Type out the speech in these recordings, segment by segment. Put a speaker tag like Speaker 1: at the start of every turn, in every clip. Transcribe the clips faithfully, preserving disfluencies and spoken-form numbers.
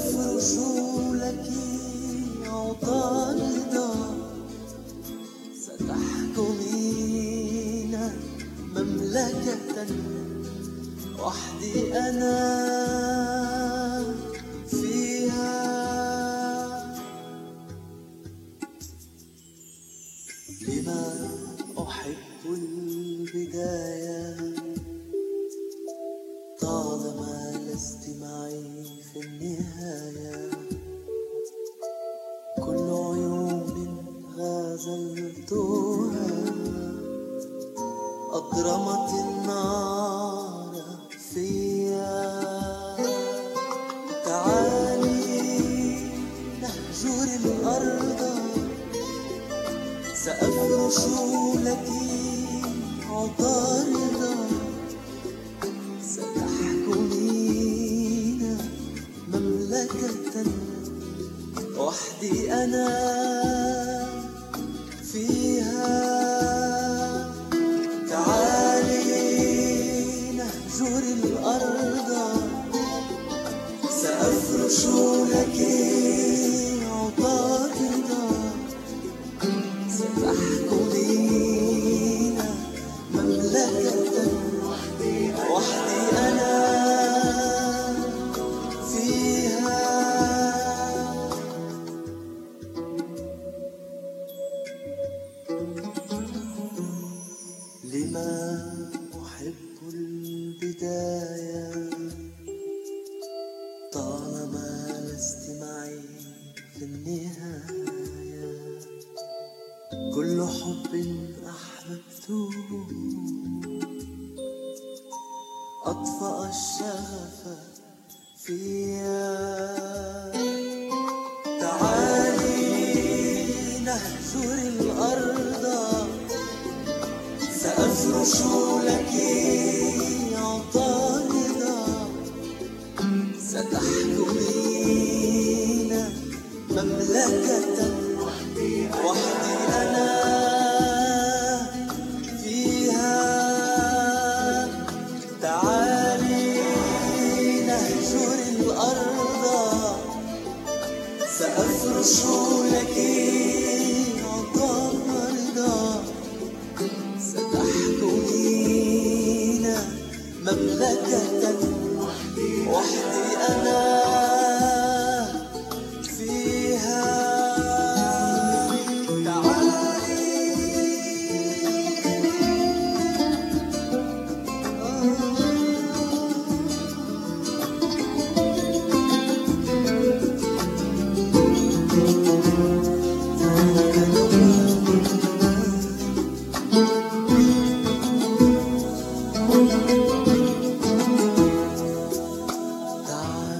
Speaker 1: سأفرش لك أوطان الدار، ستحكمين مملكة وحدي أنا فيها. لما أحب البداية طالما لست معي في النهاية. كل عيون غازلتها أضرمت النار فيا. تعالي نهجر الأرض، سأفرش لك عطاردا، ستحكمين مملكة وحدي أنا فيها. تعالي نهجر الأرض، سأفرش لك عطاردا، ستحكمين مملكة وحدي أنا فيها. لما أحب البداية طالما لست معي في النهاية. كل حب أحببته أطفأ الشغف فيا. تعالي نهجر الأرض، سأفرش لك عطاردا، ستحكمين مملكة وحدي أنا فيها. تعالي نهجر الأرض، سأفرش لك عطاردا، ستحكمين مملكة وحدي أنا فيها.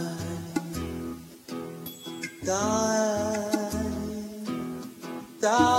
Speaker 1: تعالي